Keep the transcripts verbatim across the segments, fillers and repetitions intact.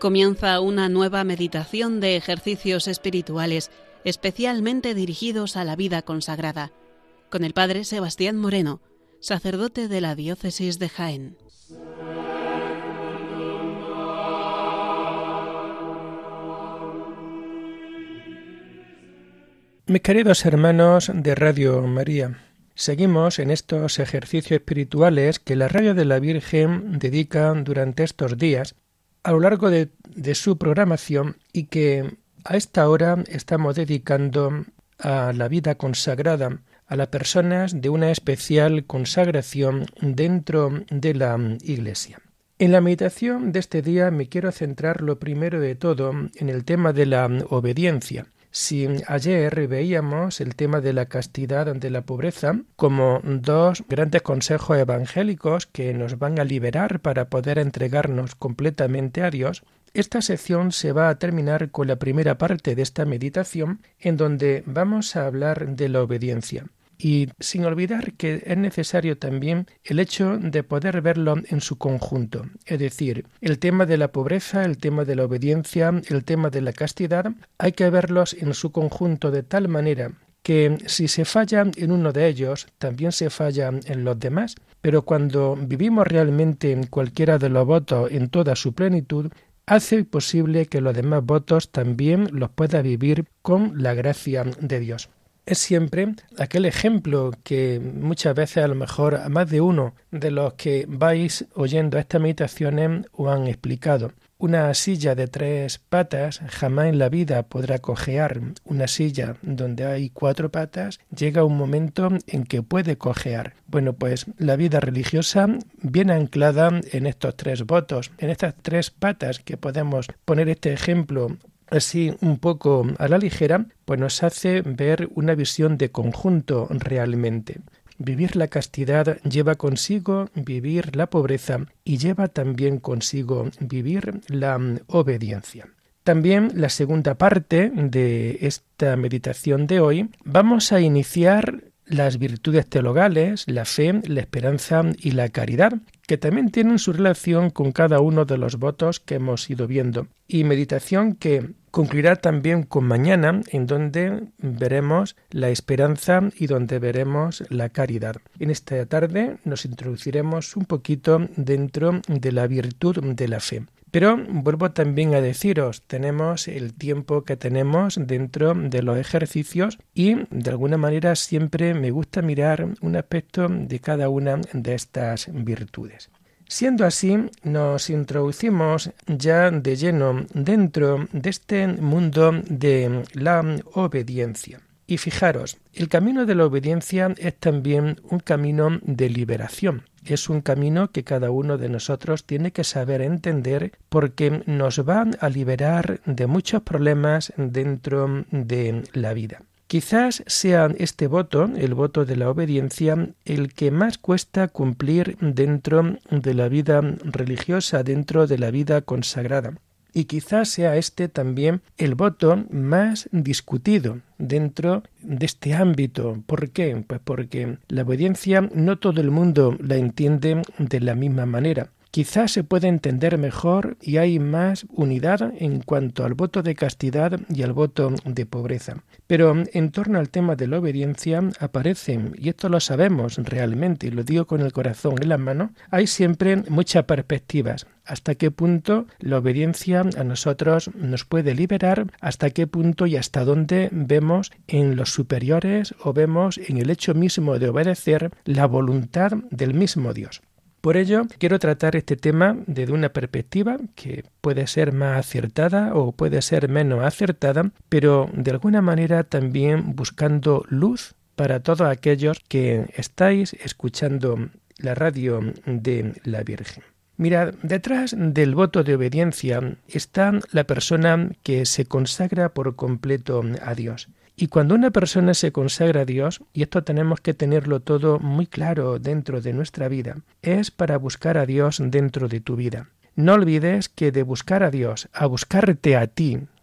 Comienza una nueva meditación de ejercicios espirituales especialmente dirigidos a la vida consagrada, con el Padre Sebastián Moreno, sacerdote de la Diócesis de Jaén. Mis queridos hermanos de Radio María, seguimos en estos ejercicios espirituales que la Radio de la Virgen dedica durante estos días a lo largo de, de su programación y que a esta hora estamos dedicando a la vida consagrada, a las personas de una especial consagración dentro de la Iglesia. En la meditación de este día me quiero centrar lo primero de todo en el tema de la obediencia. Si ayer veíamos el tema de la castidad ante la pobreza como dos grandes consejos evangélicos que nos van a liberar para poder entregarnos completamente a Dios, esta sección se va a terminar con la primera parte de esta meditación en donde vamos a hablar de la obediencia. Y sin olvidar que es necesario también el hecho de poder verlo en su conjunto, es decir, el tema de la pobreza, el tema de la obediencia, el tema de la castidad, hay que verlos en su conjunto de tal manera que si se falla en uno de ellos, también se falla en los demás, pero cuando vivimos realmente en cualquiera de los votos en toda su plenitud, hace posible que los demás votos también los pueda vivir con la gracia de Dios. Es siempre aquel ejemplo que muchas veces a lo mejor a más de uno de los que vais oyendo estas meditaciones os han explicado. Una silla de tres patas jamás en la vida podrá cojear. Una silla donde hay cuatro patas llega un momento en que puede cojear. Bueno, pues la vida religiosa viene anclada en estos tres votos, en estas tres patas que podemos poner este ejemplo así un poco a la ligera, pues nos hace ver una visión de conjunto realmente. Vivir la castidad lleva consigo vivir la pobreza y lleva también consigo vivir la obediencia. También la segunda parte de esta meditación de hoy vamos a iniciar las virtudes teologales, la fe, la esperanza y la caridad, que también tienen su relación con cada uno de los votos que hemos ido viendo. Y meditación que concluirá también con mañana, en donde veremos la esperanza y donde veremos la caridad. En esta tarde nos introduciremos un poquito dentro de la virtud de la fe. Pero vuelvo también a deciros, tenemos el tiempo que tenemos dentro de los ejercicios y de alguna manera siempre me gusta mirar un aspecto de cada una de estas virtudes. Siendo así, nos introducimos ya de lleno dentro de este mundo de la obediencia. Y fijaros, el camino de la obediencia es también un camino de liberación. Es un camino que cada uno de nosotros tiene que saber entender porque nos va a liberar de muchos problemas dentro de la vida. Quizás sea este voto, el voto de la obediencia, el que más cuesta cumplir dentro de la vida religiosa, dentro de la vida consagrada. Y quizás sea este también el voto más discutido dentro de este ámbito. ¿Por qué? Pues porque la obediencia no todo el mundo la entiende de la misma manera. Quizás se puede entender mejor y hay más unidad en cuanto al voto de castidad y al voto de pobreza. Pero en torno al tema de la obediencia aparecen, y esto lo sabemos realmente, y lo digo con el corazón en las manos, hay siempre muchas perspectivas. Hasta qué punto la obediencia a nosotros nos puede liberar, hasta qué punto y hasta dónde vemos en los superiores o vemos en el hecho mismo de obedecer la voluntad del mismo Dios. Por ello, quiero tratar este tema desde una perspectiva que puede ser más acertada o puede ser menos acertada, pero de alguna manera también buscando luz para todos aquellos que estáis escuchando la radio de la Virgen. Mirad, detrás del voto de obediencia está la persona que se consagra por completo a Dios. Y cuando una persona se consagra a Dios, y esto tenemos que tenerlo todo muy claro dentro de nuestra vida, es para buscar a Dios dentro de tu vida. No olvides que de buscar a Dios a buscarte a ti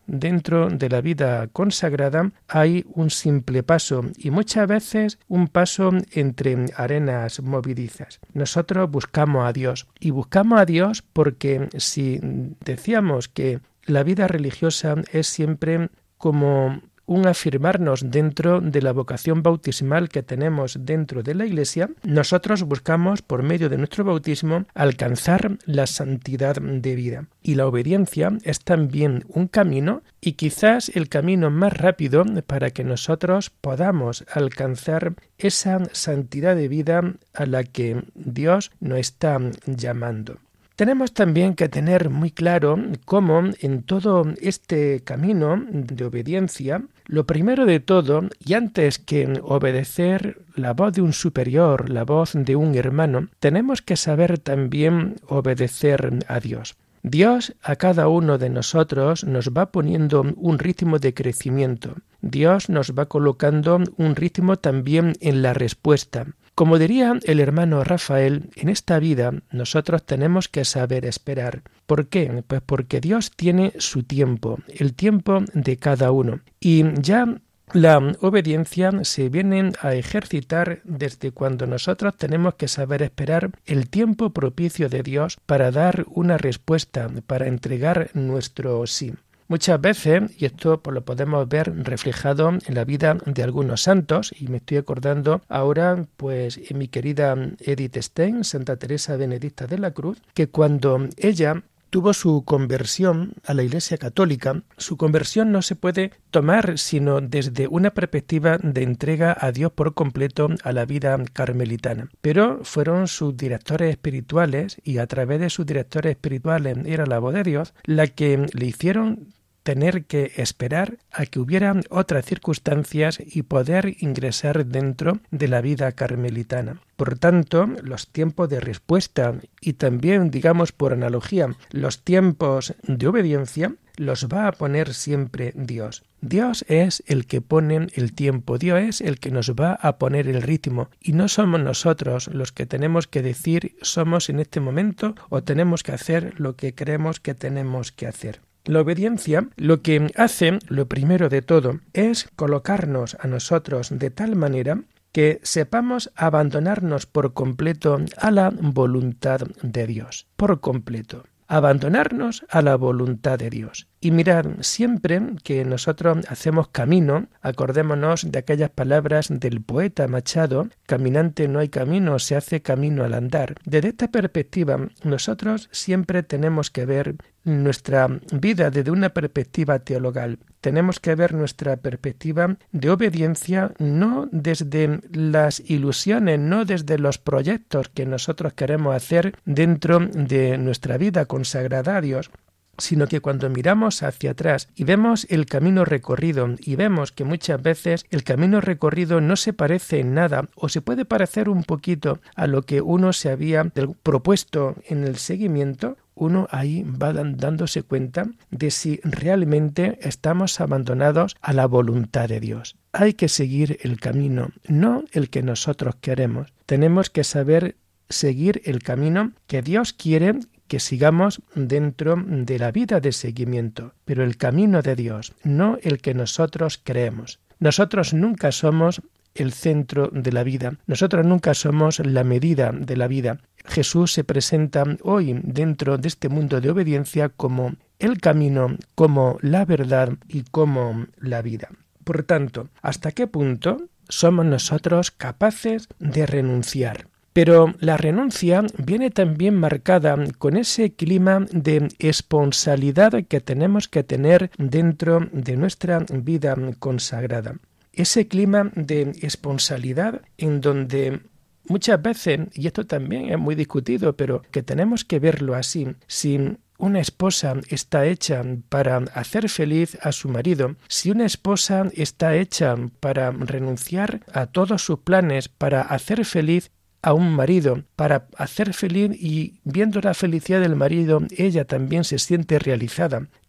dentro de la vida consagrada hay un simple paso y muchas veces un paso entre arenas movedizas. Nosotros buscamos a Dios y buscamos a Dios porque si decíamos que la vida religiosa es siempre como un afirmarnos dentro de la vocación bautismal que tenemos dentro de la Iglesia, nosotros buscamos, por medio de nuestro bautismo, alcanzar la santidad de vida. Y la obediencia es también un camino, y quizás el camino más rápido para que nosotros podamos alcanzar esa santidad de vida a la que Dios nos está llamando. Tenemos también que tener muy claro cómo en todo este camino de obediencia, lo primero de todo, y antes que obedecer la voz de un superior, la voz de un hermano, tenemos que saber también obedecer a Dios. Dios a cada uno de nosotros nos va poniendo un ritmo de crecimiento. Dios nos va colocando un ritmo también en la respuesta. Como diría el hermano Rafael, en esta vida nosotros tenemos que saber esperar. ¿Por qué? Pues porque Dios tiene su tiempo, el tiempo de cada uno. Y ya la obediencia se viene a ejercitar desde cuando nosotros tenemos que saber esperar el tiempo propicio de Dios para dar una respuesta, para entregar nuestro sí. Muchas veces, y esto pues, lo podemos ver reflejado en la vida de algunos santos, y me estoy acordando ahora pues en mi querida Edith Stein, Santa Teresa Benedicta de la Cruz, que cuando ella tuvo su conversión a la Iglesia Católica, su conversión no se puede tomar sino desde una perspectiva de entrega a Dios por completo a la vida carmelitana. Pero fueron sus directores espirituales, y a través de sus directores espirituales era la voz de Dios, la que le hicieron tener que esperar a que hubiera otras circunstancias y poder ingresar dentro de la vida carmelitana. Por tanto, los tiempos de respuesta y también, digamos por analogía, los tiempos de obediencia los va a poner siempre Dios. Dios es el que pone el tiempo, Dios es el que nos va a poner el ritmo y no somos nosotros los que tenemos que decir somos en este momento o tenemos que hacer lo que creemos que tenemos que hacer. La obediencia lo que hace, lo primero de todo, es colocarnos a nosotros de tal manera que sepamos abandonarnos por completo a la voluntad de Dios, por completo. Abandonarnos a la voluntad de Dios. Y mirad, siempre que nosotros hacemos camino, acordémonos de aquellas palabras del poeta Machado, caminante no hay camino, se hace camino al andar. Desde esta perspectiva, nosotros siempre tenemos que ver nuestra vida desde una perspectiva teologal. Tenemos que ver nuestra perspectiva de obediencia no desde las ilusiones, no desde los proyectos que nosotros queremos hacer dentro de nuestra vida consagrada a Dios, sino que cuando miramos hacia atrás y vemos el camino recorrido y vemos que muchas veces el camino recorrido no se parece en nada o se puede parecer un poquito a lo que uno se había propuesto en el seguimiento, uno ahí va dándose cuenta de si realmente estamos abandonados a la voluntad de Dios. Hay que seguir el camino, no el que nosotros queremos. Tenemos que saber seguir el camino que Dios quiere que sigamos dentro de la vida de seguimiento, pero el camino de Dios, no el que nosotros creemos. Nosotros nunca somos el centro de la vida, nosotros nunca somos la medida de la vida. Jesús se presenta hoy dentro de este mundo de obediencia como el camino, como la verdad y como la vida. Por tanto, ¿hasta qué punto somos nosotros capaces de renunciar? Pero la renuncia viene también marcada con ese clima de responsabilidad que tenemos que tener dentro de nuestra vida consagrada. Ese clima de responsabilidad en donde muchas veces, y esto también es muy discutido, pero que tenemos que verlo así, si una esposa está hecha para hacer feliz a su marido, si una esposa está hecha para renunciar a todos sus planes, para hacer feliz a un marido, para hacer feliz y viendo la felicidad del marido, ella también se siente realizada.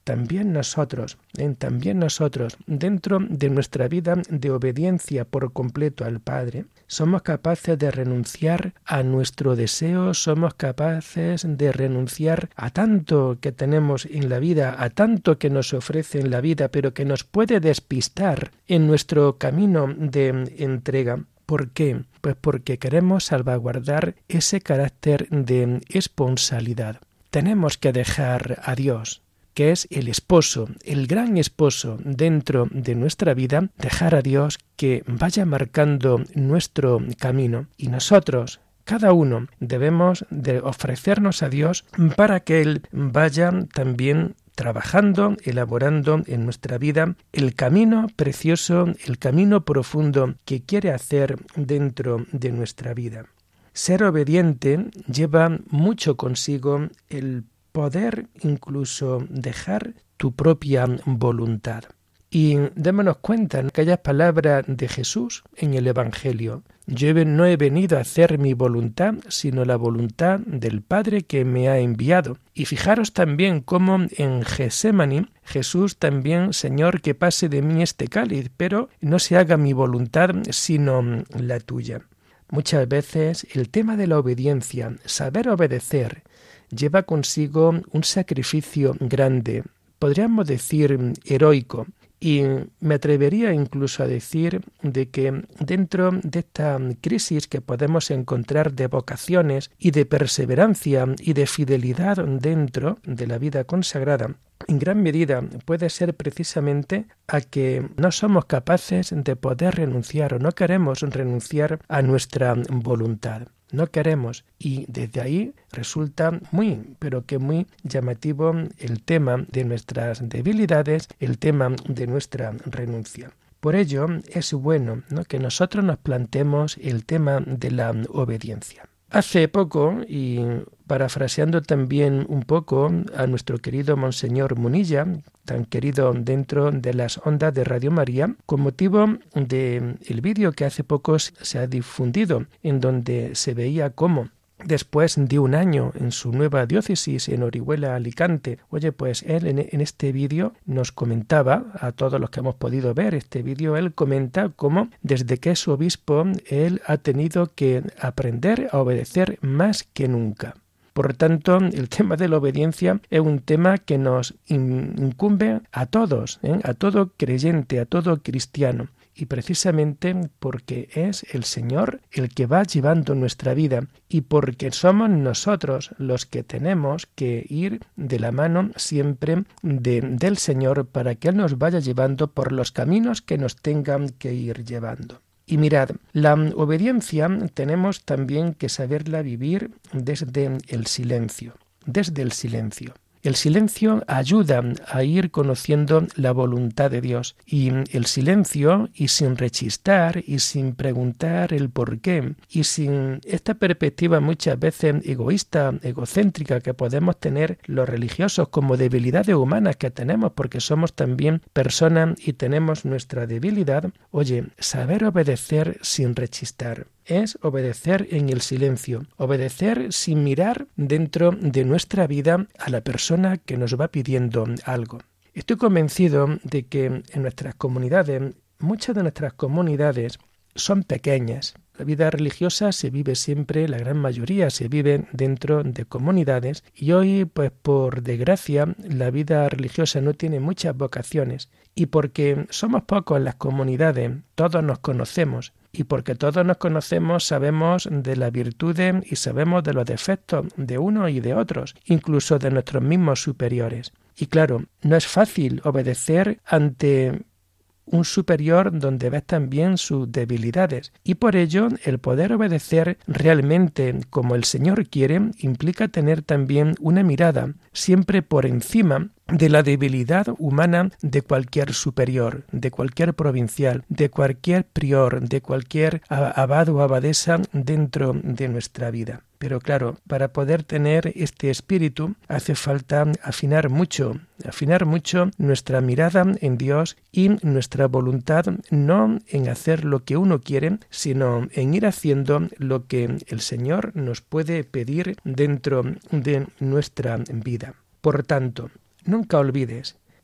también nosotros, ¿eh? también nosotros, dentro de nuestra vida de obediencia por completo al Padre, somos capaces de renunciar a nuestro deseo, somos capaces de renunciar a tanto que tenemos en la vida, a tanto que nos ofrece en la vida, pero que nos puede despistar en nuestro camino de entrega. ¿Por qué? Pues porque queremos salvaguardar ese carácter de esponsabilidad. Tenemos que dejar a Dios, que es el esposo, el gran esposo dentro de nuestra vida, dejar a Dios que vaya marcando nuestro camino. Y nosotros, cada uno, debemos de ofrecernos a Dios para que Él vaya también trabajando, elaborando en nuestra vida el camino precioso, el camino profundo que quiere hacer dentro de nuestra vida. Ser obediente lleva mucho consigo el poder incluso dejar tu propia voluntad. Y démonos cuenta en aquellas palabras de Jesús en el Evangelio. Yo no he venido a hacer mi voluntad, sino la voluntad del Padre que me ha enviado. Y fijaros también cómo en Getsemaní Jesús también, Señor, que pase de mí este cáliz, pero no se haga mi voluntad, sino la tuya. Muchas veces el tema de la obediencia, saber obedecer, lleva consigo un sacrificio grande, podríamos decir heroico. Y me atrevería incluso a decir de que dentro de esta crisis que podemos encontrar de vocaciones y de perseverancia y de fidelidad dentro de la vida consagrada, en gran medida puede ser precisamente a que no somos capaces de poder renunciar o no queremos renunciar a nuestra voluntad. No queremos, y desde ahí resulta muy, pero que muy llamativo el tema de nuestras debilidades, el tema de nuestra renuncia. Por ello es bueno, ¿no?, que nosotros nos planteemos el tema de la obediencia. Hace poco, y parafraseando también un poco a nuestro querido Monseñor Munilla, tan querido dentro de las ondas de Radio María, con motivo del vídeo que hace poco se ha difundido, en donde se veía cómo después de un año en su nueva diócesis en Orihuela, Alicante, oye, pues él en, en este vídeo nos comentaba, a todos los que hemos podido ver este vídeo, él comenta cómo desde que es obispo, él ha tenido que aprender a obedecer más que nunca. Por tanto, el tema de la obediencia es un tema que nos incumbe a todos, ¿eh? a todo creyente, a todo cristiano. Y precisamente porque es el Señor el que va llevando nuestra vida y porque somos nosotros los que tenemos que ir de la mano siempre de, del Señor para que Él nos vaya llevando por los caminos que nos tengan que ir llevando. Y mirad, la obediencia tenemos también que saberla vivir desde el silencio, desde el silencio. El silencio ayuda a ir conociendo la voluntad de Dios y el silencio, y sin rechistar y sin preguntar el por qué y sin esta perspectiva muchas veces egoísta, egocéntrica que podemos tener los religiosos como debilidades humanas que tenemos porque somos también personas y tenemos nuestra debilidad. Oye, saber obedecer sin rechistar es obedecer en el silencio, obedecer sin mirar dentro de nuestra vida a la persona que nos va pidiendo algo. Estoy convencido de que en nuestras comunidades, muchas de nuestras comunidades son pequeñas. La vida religiosa se vive siempre, la gran mayoría se vive dentro de comunidades y hoy, pues por desgracia, la vida religiosa no tiene muchas vocaciones y porque somos pocos en las comunidades, todos nos conocemos y porque todos nos conocemos sabemos de las virtudes y sabemos de los defectos de unos y de otros, incluso de nuestros mismos superiores. Y claro, no es fácil obedecer ante un superior donde ves también sus debilidades. Y por ello, el poder obedecer realmente como el Señor quiere implica tener también una mirada siempre por encima de la debilidad humana de cualquier superior, de cualquier provincial, de cualquier prior, de cualquier abad o abadesa dentro de nuestra vida. Pero claro, para poder tener este espíritu hace falta afinar mucho, afinar mucho nuestra mirada en Dios y nuestra voluntad no en hacer lo que uno quiere, sino en ir haciendo lo que el Señor nos puede pedir dentro de nuestra vida. Por tanto, nunca olvides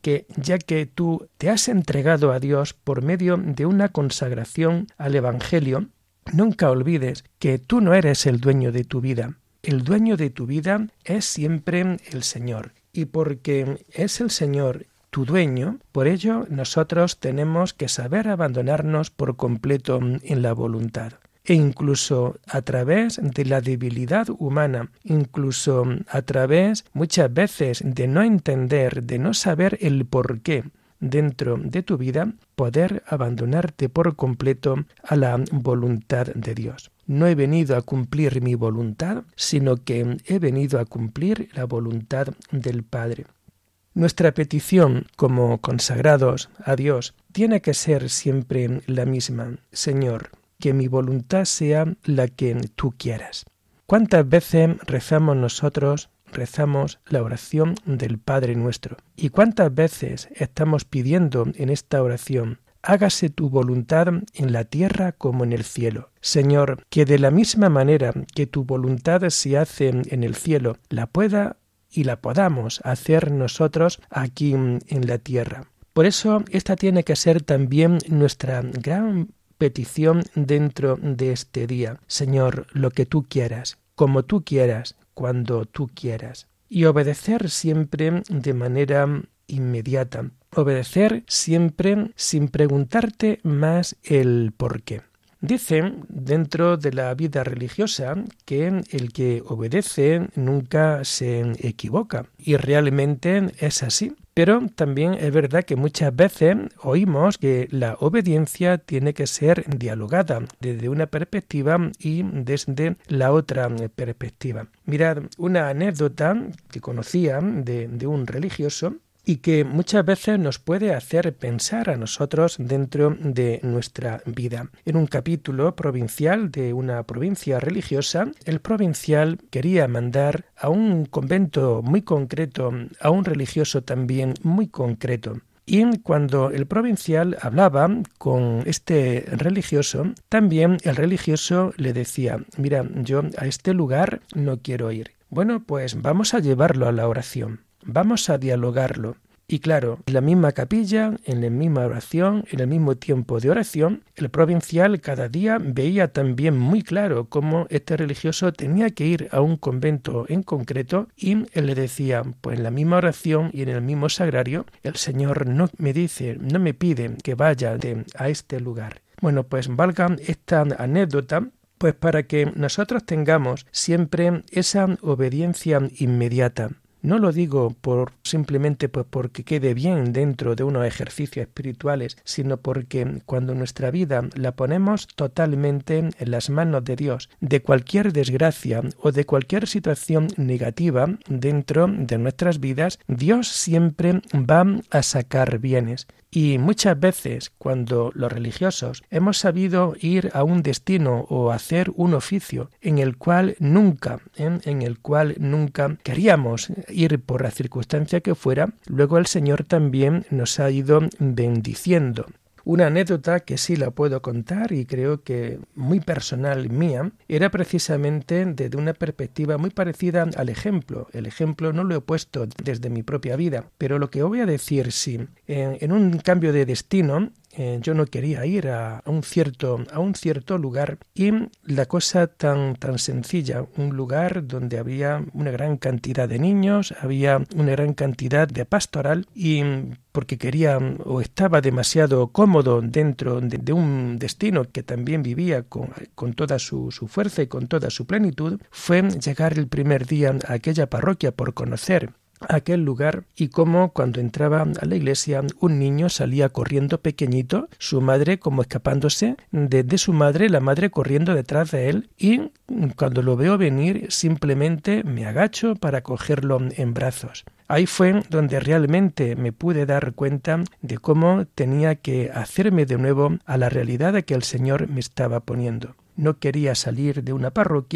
que ya que tú te has entregado a Dios por medio de una consagración al Evangelio, nunca olvides que tú no eres el dueño de tu vida. El dueño de tu vida es siempre el Señor. Y porque es el Señor tu dueño, por ello nosotros tenemos que saber abandonarnos por completo en la voluntad. E incluso a través de la debilidad humana, incluso a través muchas veces de no entender, de no saber el porqué dentro de tu vida, poder abandonarte por completo a la voluntad de Dios. No he venido a cumplir mi voluntad, sino que he venido a cumplir la voluntad del Padre. Nuestra petición como consagrados a Dios tiene que ser siempre la misma. Señor, que mi voluntad sea la que tú quieras. ¿Cuántas veces rezamos nosotros, rezamos la oración del Padre Nuestro? ¿Y cuántas veces estamos pidiendo en esta oración: hágase tu voluntad en la tierra como en el cielo? Señor, que de la misma manera que tu voluntad se hace en el cielo, la pueda y la podamos hacer nosotros aquí en la tierra. Por eso esta tiene que ser también nuestra gran petición dentro de este día. Señor, lo que tú quieras, como tú quieras, cuando tú quieras. Y obedecer siempre de manera inmediata. Obedecer siempre sin preguntarte más el por qué. Dicen dentro de la vida religiosa que el que obedece nunca se equivoca, y realmente es así. Pero también es verdad que muchas veces oímos que la obediencia tiene que ser dialogada desde una perspectiva y desde la otra perspectiva. Mirad, una anécdota que conocía de, de un religioso y que muchas veces nos puede hacer pensar a nosotros dentro de nuestra vida. En un capítulo provincial de una provincia religiosa, el provincial quería mandar a un convento muy concreto, a un religioso también muy concreto. Y cuando el provincial hablaba con este religioso, también el religioso le decía: mira, yo a este lugar no quiero ir. Bueno, pues vamos a llevarlo a la oración. Vamos a dialogarlo. Y claro, en la misma capilla, en la misma oración, en el mismo tiempo de oración, el provincial cada día veía también muy claro cómo este religioso tenía que ir a un convento en concreto, y él le decía, pues en la misma oración y en el mismo sagrario, el Señor no me dice, no me pide que vaya de, a este lugar. Bueno, pues valga esta anécdota pues para que nosotros tengamos siempre esa obediencia inmediata. No lo digo por simplemente pues porque quede bien dentro de unos ejercicios espirituales, sino porque cuando nuestra vida la ponemos totalmente en las manos de Dios, de cualquier desgracia o de cualquier situación negativa dentro de nuestras vidas, Dios siempre va a sacar bienes. Y muchas veces cuando los religiosos hemos sabido ir a un destino o hacer un oficio en el cual nunca, ¿eh? en el cual nunca queríamos ir por la circunstancia que fuera, luego el Señor también nos ha ido bendiciendo. Una anécdota que sí la puedo contar y creo que muy personal mía, era precisamente desde una perspectiva muy parecida al ejemplo. El ejemplo no lo he puesto desde mi propia vida, pero lo que voy a decir sí, en, en un cambio de destino, Eh, yo no quería ir a, a un cierto a un cierto lugar, y la cosa tan tan sencilla, un lugar donde había una gran cantidad de niños, había una gran cantidad de pastoral, y porque quería o estaba demasiado cómodo dentro de, de un destino que también vivía con, con toda su, su fuerza y con toda su plenitud, fue llegar el primer día a aquella parroquia por conocer aquel lugar, y como cuando entraba a la iglesia un niño salía corriendo pequeñito, su madre como escapándose de, de su madre, la madre corriendo detrás de él, y cuando lo veo venir simplemente me agacho para cogerlo en brazos. Ahí fue donde realmente me pude dar cuenta de cómo tenía que hacerme de nuevo a la realidad que el Señor me estaba poniendo. No quería salir de una parroquia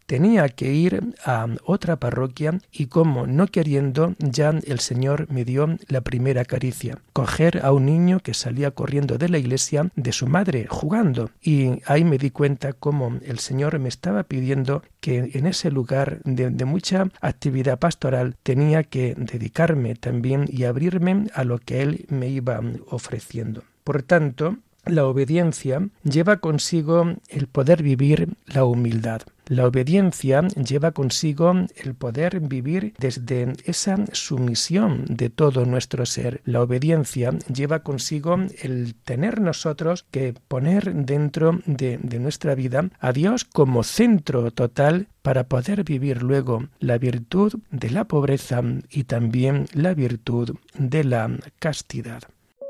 tenía que ir a otra parroquia y como no queriendo, ya el Señor me dio la primera caricia. Coger a un niño que salía corriendo de la iglesia de su madre, jugando. Y ahí me di cuenta cómo el Señor me estaba pidiendo que en ese lugar de, de mucha actividad pastoral tenía que dedicarme también y abrirme a lo que Él me iba ofreciendo. Por tanto, la obediencia lleva consigo el poder vivir la humildad. La obediencia lleva consigo el poder vivir desde esa sumisión de todo nuestro ser. La obediencia lleva consigo el tener nosotros que poner dentro de, de nuestra vida a Dios como centro total para poder vivir luego la virtud de la pobreza y también la virtud de la castidad.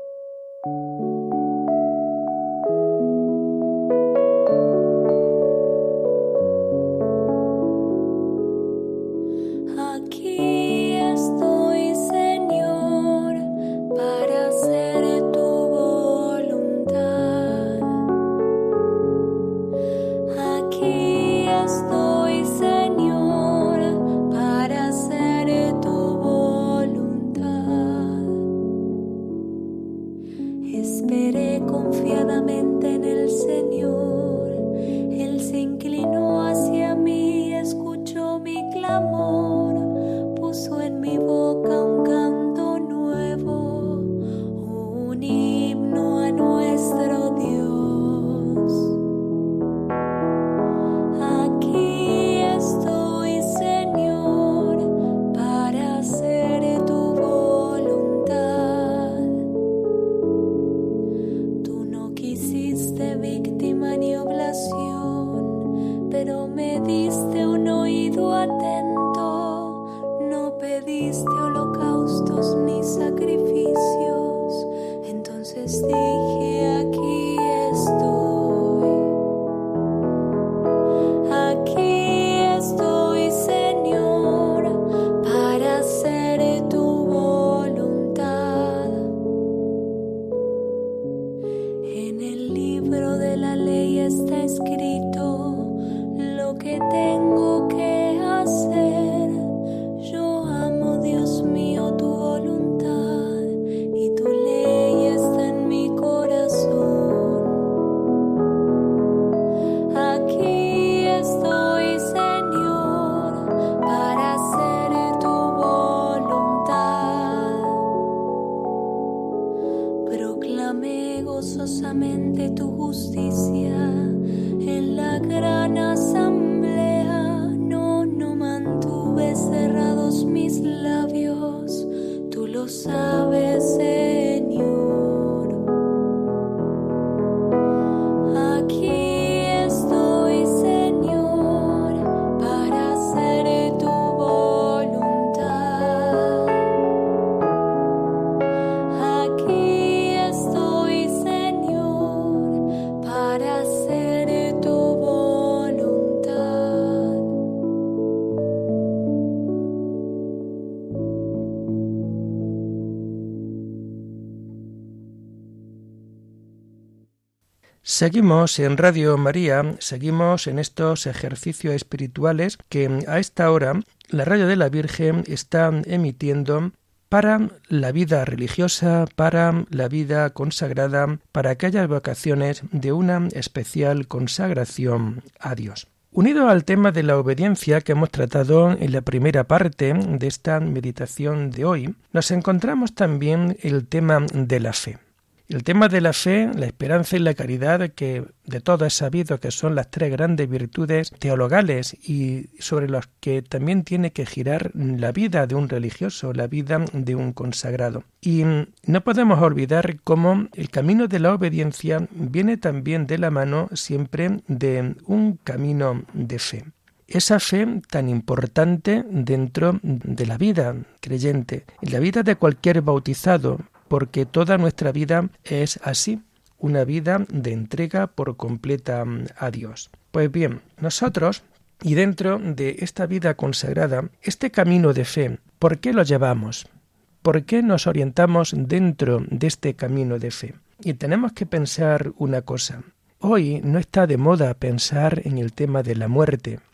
Seguimos en Radio María, seguimos en estos ejercicios espirituales que a esta hora la Radio de la Virgen está emitiendo para la vida religiosa, para la vida consagrada, para aquellas vocaciones de una especial consagración a Dios. Unido al tema de la obediencia que hemos tratado en la primera parte de esta meditación de hoy, nos encontramos también el tema de la fe. El tema de la fe, la esperanza y la caridad, que de todo es sabido que son las tres grandes virtudes teologales y sobre las que también tiene que girar la vida de un religioso, la vida de un consagrado. Y no podemos olvidar cómo el camino de la obediencia viene también de la mano siempre de un camino de fe. Esa fe tan importante dentro de la vida creyente, en la vida de cualquier bautizado, porque toda nuestra vida es así, una vida de entrega por completa a Dios. Pues bien, nosotros, y dentro de esta vida consagrada, este camino de fe, ¿por qué lo llevamos? ¿Por qué nos orientamos dentro de este camino de fe? Y tenemos que pensar una cosa. Hoy no está de moda pensar en el tema de la muerte.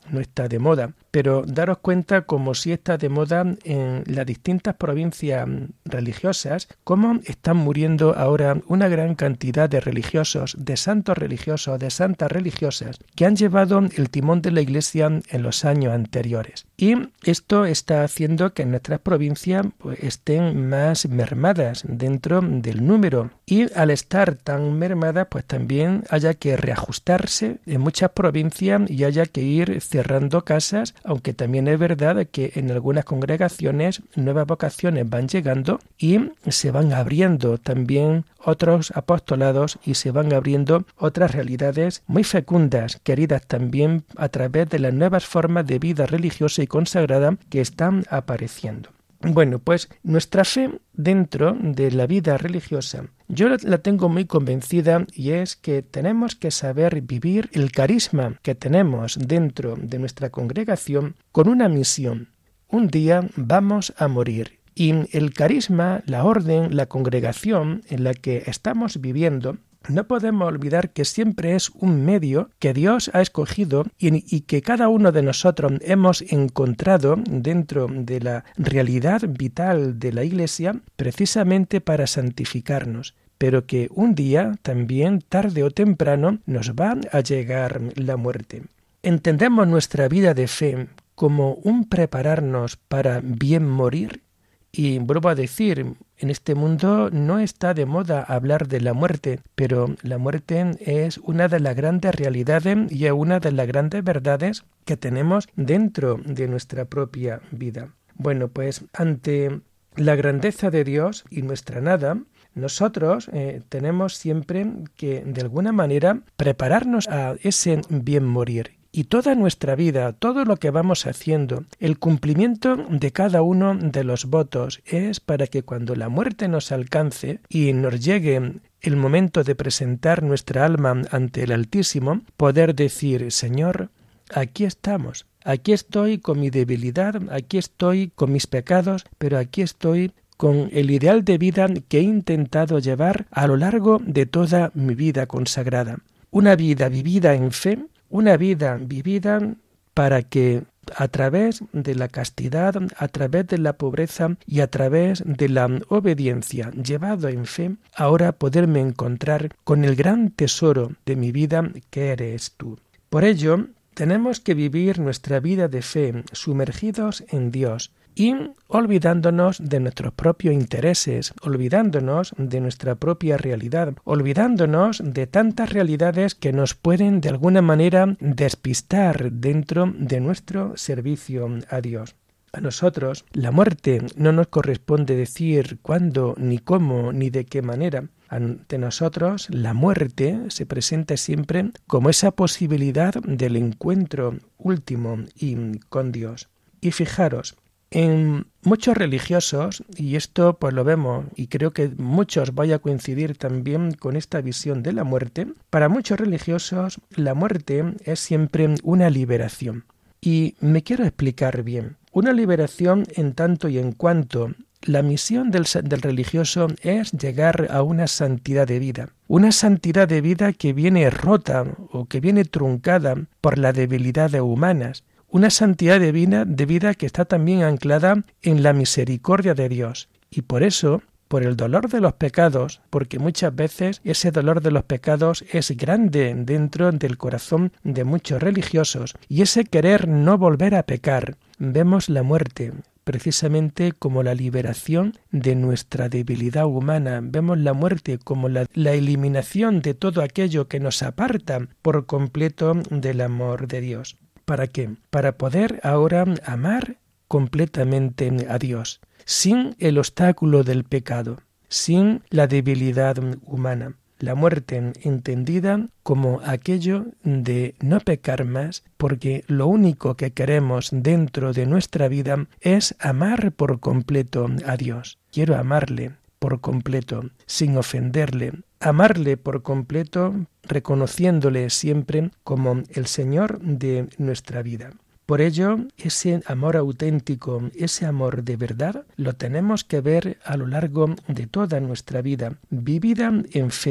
no está de moda, pero daros cuenta como si está de moda en las distintas provincias religiosas, cómo están muriendo ahora una gran cantidad de religiosos, de santos religiosos, de santas religiosas, que han llevado el timón de la Iglesia en los años anteriores. Y esto está haciendo que nuestras provincias pues, estén más mermadas dentro del número. Y al estar tan mermadas, pues también haya que reajustarse en muchas provincias y haya que ir cerrando casas, aunque también es verdad que en algunas congregaciones nuevas vocaciones van llegando y se van abriendo también otros apostolados y se van abriendo otras realidades muy fecundas, queridas también a través de las nuevas formas de vida religiosa y consagrada que están apareciendo. Bueno, pues nuestra fe dentro de la vida religiosa, yo la tengo muy convencida y es que tenemos que saber vivir el carisma que tenemos dentro de nuestra congregación con una misión. Un día vamos a morir y el carisma, la orden, la congregación en la que estamos viviendo, no podemos olvidar que siempre es un medio que Dios ha escogido y, y que cada uno de nosotros hemos encontrado dentro de la realidad vital de la Iglesia precisamente para santificarnos, pero que un día, también tarde o temprano, nos va a llegar la muerte. ¿Entendemos nuestra vida de fe como un prepararnos para bien morir? Y vuelvo a decir, en este mundo no está de moda hablar de la muerte, pero la muerte es una de las grandes realidades y una de las grandes verdades que tenemos dentro de nuestra propia vida. Bueno, pues ante la grandeza de Dios y nuestra nada, nosotros eh, tenemos siempre que, de alguna manera, prepararnos a ese bien morir. Y toda nuestra vida, todo lo que vamos haciendo, el cumplimiento de cada uno de los votos es para que cuando la muerte nos alcance y nos llegue el momento de presentar nuestra alma ante el Altísimo, poder decir, Señor, aquí estamos, aquí estoy con mi debilidad, aquí estoy con mis pecados, pero aquí estoy con el ideal de vida que he intentado llevar a lo largo de toda mi vida consagrada. Una vida vivida en fe, una vida vivida para que a través de la castidad, a través de la pobreza y a través de la obediencia llevado en fe, ahora poderme encontrar con el gran tesoro de mi vida que eres tú. Por ello, tenemos que vivir nuestra vida de fe sumergidos en Dios y olvidándonos de nuestros propios intereses, olvidándonos de nuestra propia realidad, olvidándonos de tantas realidades que nos pueden de alguna manera despistar dentro de nuestro servicio a Dios. A nosotros la muerte no nos corresponde decir cuándo, ni cómo, ni de qué manera. Ante nosotros la muerte se presenta siempre como esa posibilidad del encuentro último y con Dios. Y fijaros, en muchos religiosos, y esto pues lo vemos y creo que muchos vaya a coincidir también con esta visión de la muerte, para muchos religiosos la muerte es siempre una liberación. Y me quiero explicar bien. Una liberación en tanto y en cuanto la misión del, del religioso es llegar a una santidad de vida. Una santidad de vida que viene rota o que viene truncada por las debilidades humanas. Una santidad de vida, de vida que está también anclada en la misericordia de Dios. Y por eso, por el dolor de los pecados, porque muchas veces ese dolor de los pecados es grande dentro del corazón de muchos religiosos, y ese querer no volver a pecar, vemos la muerte precisamente como la liberación de nuestra debilidad humana. Vemos la muerte como la, la eliminación de todo aquello que nos aparta por completo del amor de Dios. ¿Para qué? Para poder ahora amar completamente a Dios, sin el obstáculo del pecado, sin la debilidad humana. La muerte entendida como aquello de no pecar más, porque lo único que queremos dentro de nuestra vida es amar por completo a Dios. Quiero amarle por completo, sin ofenderle, amarle por completo, reconociéndole siempre como el Señor de nuestra vida. Por ello, ese amor auténtico, ese amor de verdad, lo tenemos que ver a lo largo de toda nuestra vida, vivida en fe,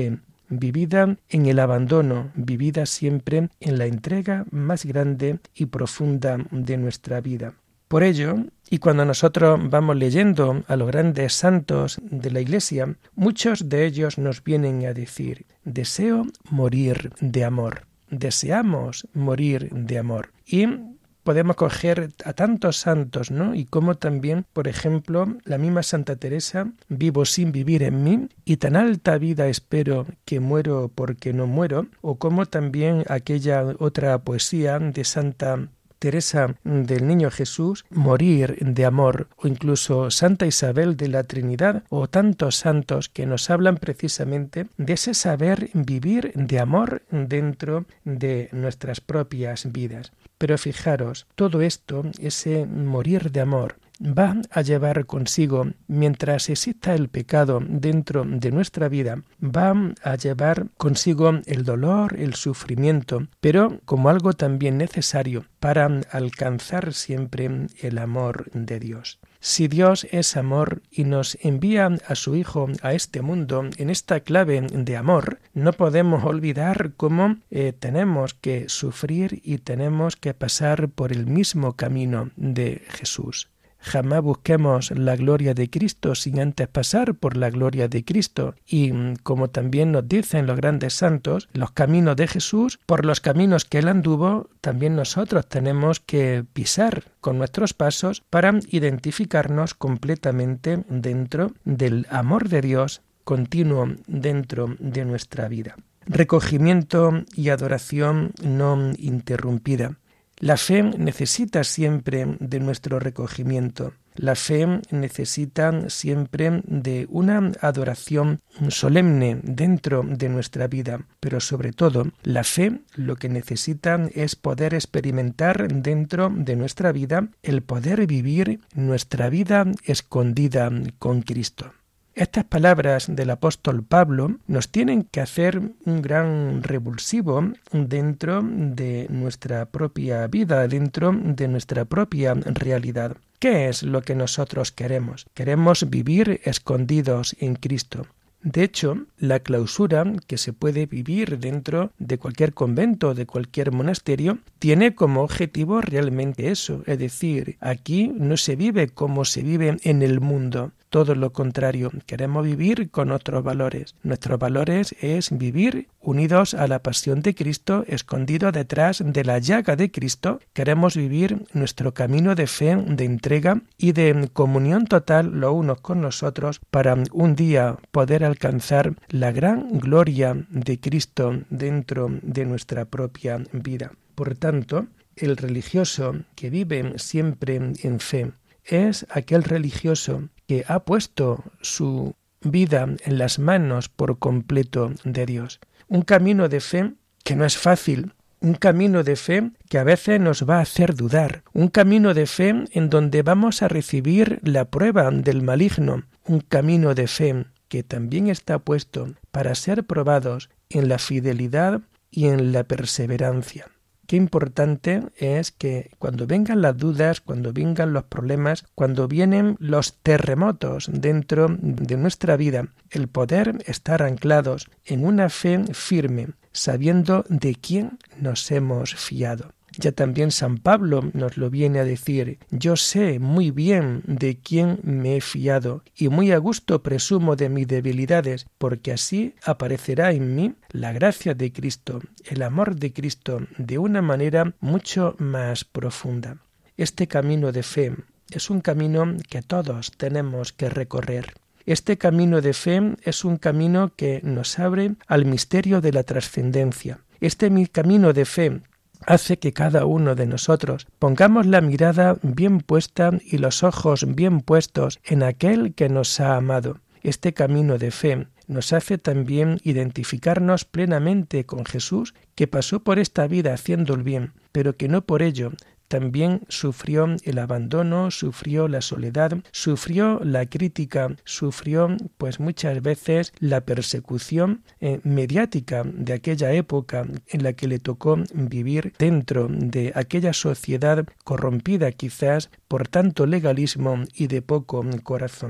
vivida en el abandono, vivida siempre en la entrega más grande y profunda de nuestra vida. Por ello, y cuando nosotros vamos leyendo a los grandes santos de la Iglesia, muchos de ellos nos vienen a decir: deseo morir de amor, deseamos morir de amor. Y podemos coger a tantos santos, ¿no? Y como también, por ejemplo, la misma Santa Teresa: vivo sin vivir en mí, y tan alta vida espero que muero porque no muero. O como también aquella otra poesía de Santa Teresa del Niño Jesús: morir de amor. O incluso Santa Isabel de la Trinidad, o tantos santos que nos hablan precisamente de ese saber vivir de amor dentro de nuestras propias vidas. Pero fijaros, todo esto, ese morir de amor, va a llevar consigo, mientras exista el pecado dentro de nuestra vida, va a llevar consigo el dolor, el sufrimiento, pero como algo también necesario para alcanzar siempre el amor de Dios. Si Dios es amor y nos envía a su Hijo a este mundo en esta clave de amor, no podemos olvidar cómo eh, tenemos que sufrir y tenemos que pasar por el mismo camino de Jesús. Jamás busquemos la gloria de Cristo sin antes pasar por la gloria de Cristo. Y como también nos dicen los grandes santos, los caminos de Jesús, por los caminos que Él anduvo, también nosotros tenemos que pisar con nuestros pasos para identificarnos completamente dentro del amor de Dios continuo dentro de nuestra vida. Recogimiento y adoración no interrumpida. La fe necesita siempre de nuestro recogimiento. La fe necesita siempre de una adoración solemne dentro de nuestra vida, pero sobre todo la fe lo que necesita es poder experimentar dentro de nuestra vida el poder vivir nuestra vida escondida con Cristo. Estas palabras del apóstol Pablo nos tienen que hacer un gran revulsivo dentro de nuestra propia vida, dentro de nuestra propia realidad. ¿Qué es lo que nosotros queremos? Queremos vivir escondidos en Cristo. De hecho, la clausura que se puede vivir dentro de cualquier convento, de cualquier monasterio, tiene como objetivo realmente eso, es decir, aquí no se vive como se vive en el mundo. Todo lo contrario, queremos vivir con otros valores. Nuestros valores es vivir unidos a la pasión de Cristo, escondidos detrás de la llaga de Cristo. Queremos vivir nuestro camino de fe, de entrega y de comunión total los unos con los otros para un día poder alcanzar la gran gloria de Cristo dentro de nuestra propia vida. Por tanto, el religioso que vive siempre en fe es aquel religioso que ha puesto su vida en las manos por completo de Dios. Un camino de fe que no es fácil, un camino de fe que a veces nos va a hacer dudar, un camino de fe en donde vamos a recibir la prueba del maligno, un camino de fe que también está puesto para ser probados en la fidelidad y en la perseverancia. Qué importante es que cuando vengan las dudas, cuando vengan los problemas, cuando vienen los terremotos dentro de nuestra vida, el poder estar anclados en una fe firme, sabiendo de quién nos hemos fiado. Ya también San Pablo nos lo viene a decir: yo sé muy bien de quién me he fiado y muy a gusto presumo de mis debilidades, porque así aparecerá en mí la gracia de Cristo, el amor de Cristo, de una manera mucho más profunda. Este camino de fe es un camino que todos tenemos que recorrer. Este camino de fe es un camino que nos abre al misterio de la trascendencia. Este camino de fe hace que cada uno de nosotros pongamos la mirada bien puesta y los ojos bien puestos en aquel que nos ha amado. Este camino de fe nos hace también identificarnos plenamente con Jesús, que pasó por esta vida haciendo el bien, pero que no por ello también sufrió el abandono, sufrió la soledad, sufrió la crítica, sufrió pues muchas veces la persecución eh, mediática de aquella época en la que le tocó vivir dentro de aquella sociedad corrompida quizás por tanto legalismo y de poco corazón.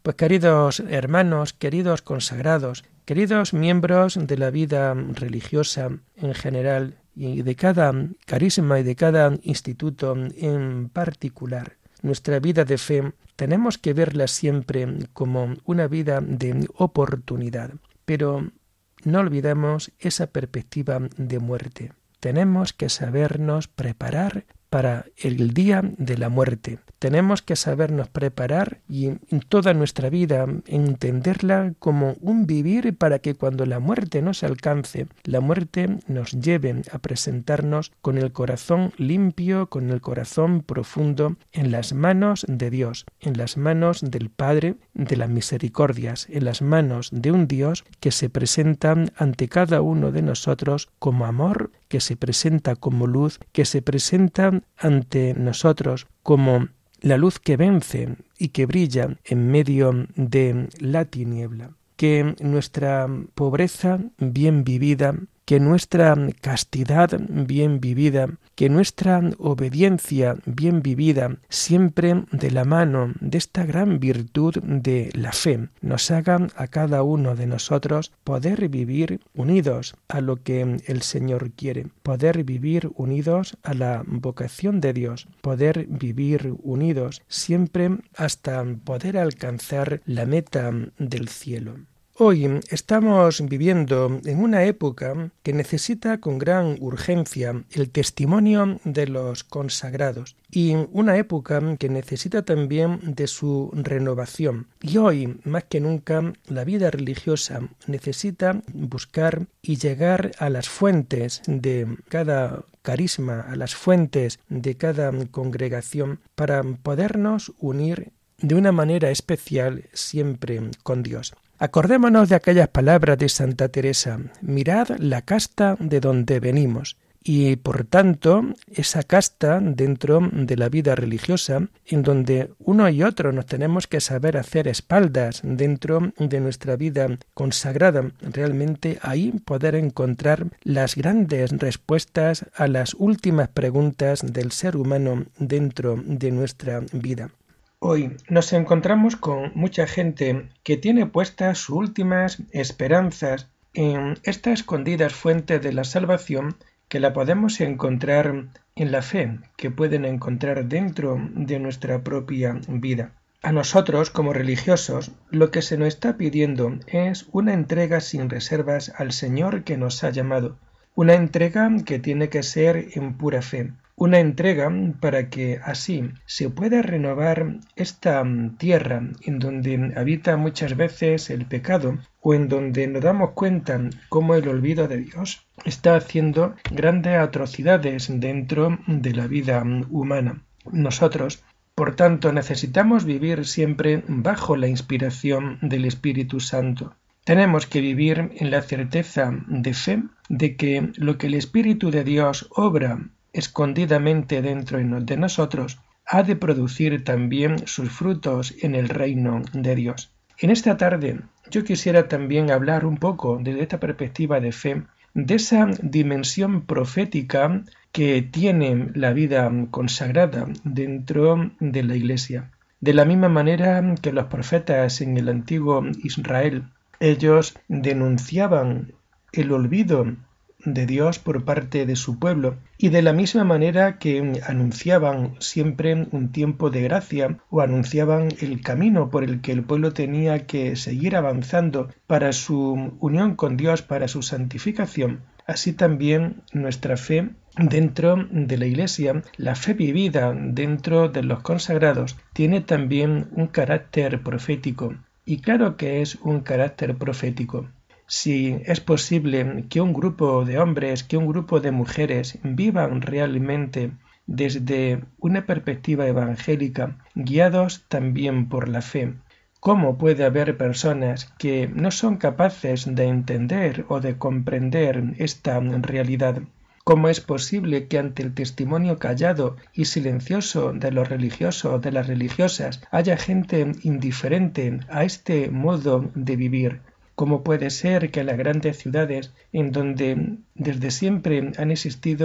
Pues queridos hermanos, queridos consagrados, queridos miembros de la vida religiosa en general y de cada carisma y de cada instituto en particular, nuestra vida de fe tenemos que verla siempre como una vida de oportunidad, pero no olvidemos esa perspectiva de muerte. Tenemos que sabernos preparar para el día de la muerte. Tenemos que sabernos preparar y en toda nuestra vida entenderla como un vivir para que cuando la muerte nos alcance, la muerte nos lleve a presentarnos con el corazón limpio, con el corazón profundo en las manos de Dios, en las manos del Padre de las misericordias, en las manos de un Dios que se presenta ante cada uno de nosotros como amor, que se presenta como luz, que se presenta ante nosotros como la luz que vence y que brilla en medio de la tiniebla. Que nuestra pobreza bien vivida, que nuestra castidad bien vivida, que nuestra obediencia bien vivida, siempre de la mano de esta gran virtud de la fe, nos haga a cada uno de nosotros poder vivir unidos a lo que el Señor quiere, poder vivir unidos a la vocación de Dios, poder vivir unidos siempre hasta poder alcanzar la meta del cielo. Hoy estamos viviendo en una época que necesita con gran urgencia el testimonio de los consagrados y una época que necesita también de su renovación. Y hoy, más que nunca, la vida religiosa necesita buscar y llegar a las fuentes de cada carisma, a las fuentes de cada congregación para podernos unir de una manera especial siempre con Dios. Acordémonos de aquellas palabras de Santa Teresa: mirad la casta de donde venimos. Y por tanto, esa casta dentro de la vida religiosa, en donde uno y otro nos tenemos que saber hacer espaldas dentro de nuestra vida consagrada, realmente ahí poder encontrar las grandes respuestas a las últimas preguntas del ser humano dentro de nuestra vida. Hoy nos encontramos con mucha gente que tiene puestas sus últimas esperanzas en esta escondida fuente de la salvación que la podemos encontrar en la fe, que pueden encontrar dentro de nuestra propia vida. A nosotros, como religiosos, lo que se nos está pidiendo es una entrega sin reservas al Señor que nos ha llamado, una entrega que tiene que ser en pura fe. Una entrega para que así se pueda renovar esta tierra en donde habita muchas veces el pecado o en donde nos damos cuenta cómo el olvido de Dios está haciendo grandes atrocidades dentro de la vida humana. Nosotros, por tanto, necesitamos vivir siempre bajo la inspiración del Espíritu Santo. Tenemos que vivir en la certeza de fe de que lo que el Espíritu de Dios obra escondidamente dentro de nosotros, ha de producir también sus frutos en el reino de Dios. En esta tarde yo quisiera también hablar un poco desde esta perspectiva de fe, de esa dimensión profética que tiene la vida consagrada dentro de la Iglesia. De la misma manera que los profetas en el antiguo Israel, ellos denunciaban el olvido de Dios por parte de su pueblo, y de la misma manera que anunciaban siempre un tiempo de gracia o anunciaban el camino por el que el pueblo tenía que seguir avanzando para su unión con Dios, para su santificación, así también nuestra fe dentro de la Iglesia, la fe vivida dentro de los consagrados, tiene también un carácter profético, y claro que es un carácter profético. Si es posible que un grupo de hombres, que un grupo de mujeres vivan realmente desde una perspectiva evangélica, guiados también por la fe, ¿cómo puede haber personas que no son capaces de entender o de comprender esta realidad? ¿Cómo es posible que ante el testimonio callado y silencioso de los religiosos, de las religiosas, haya gente indiferente a este modo de vivir? ¿Cómo puede ser que en las grandes ciudades, en donde desde siempre han existido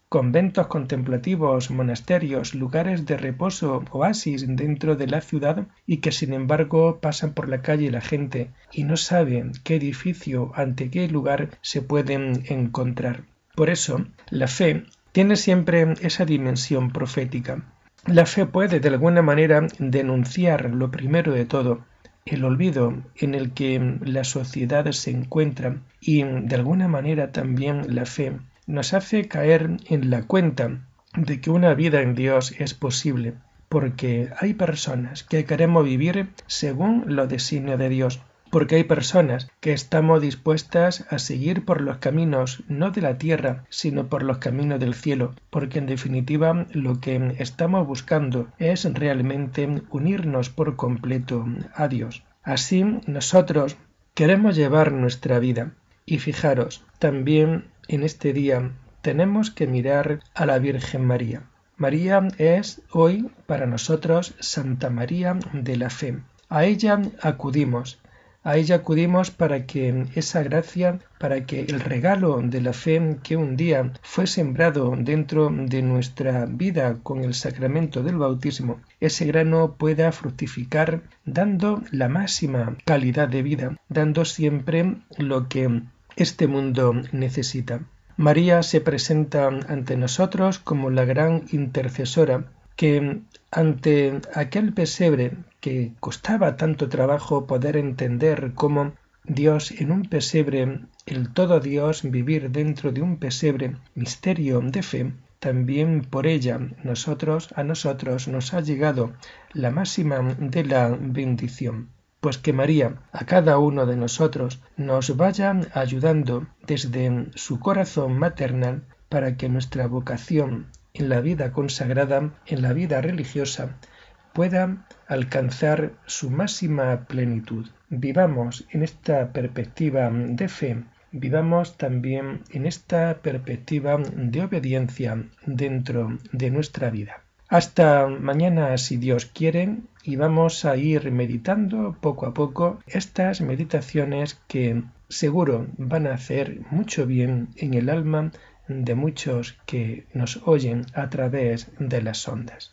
conventos contemplativos, monasterios, lugares de reposo, oasis dentro de la ciudad y que sin embargo pasan por la calle la gente y no sabe qué edificio, ante qué lugar se pueden encontrar. Por eso, la fe tiene siempre esa dimensión profética. La fe puede de alguna manera denunciar lo primero de todo, el olvido en el que la sociedad se encuentra, y de alguna manera también la fe nos hace caer en la cuenta de que una vida en Dios es posible, porque hay personas que queremos vivir según los designios de Dios, porque hay personas que estamos dispuestas a seguir por los caminos no de la tierra, sino por los caminos del cielo, porque en definitiva lo que estamos buscando es realmente unirnos por completo a Dios. Así nosotros queremos llevar nuestra vida, y fijaros, también en este día tenemos que mirar a la Virgen María. María es hoy para nosotros Santa María de la Fe. A ella acudimos. A ella acudimos para que esa gracia, para que el regalo de la fe que un día fue sembrado dentro de nuestra vida con el sacramento del bautismo, ese grano pueda fructificar dando la máxima calidad de vida, dando siempre lo que este mundo necesita. María se presenta ante nosotros como la gran intercesora que ante aquel pesebre que costaba tanto trabajo poder entender cómo Dios en un pesebre, el todo Dios vivir dentro de un pesebre, misterio de fe, también por ella nosotros a nosotros nos ha llegado la máxima de la bendición. Pues que María a cada uno de nosotros nos vaya ayudando desde su corazón maternal para que nuestra vocación en la vida consagrada, en la vida religiosa, pueda alcanzar su máxima plenitud. Vivamos en esta perspectiva de fe, vivamos también en esta perspectiva de obediencia dentro de nuestra vida. Hasta mañana, si Dios quiere, y vamos a ir meditando poco a poco estas meditaciones que seguro van a hacer mucho bien en el alma de muchos que nos oyen a través de las ondas.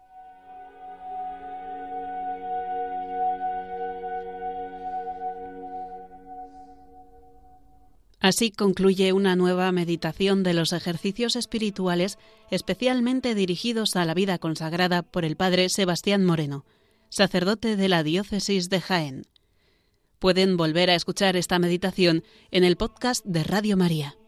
Así concluye una nueva meditación de los ejercicios espirituales especialmente dirigidos a la vida consagrada por el Padre Sebastián Moreno, sacerdote de la Diócesis de Jaén. Pueden volver a escuchar esta meditación en el podcast de Radio María.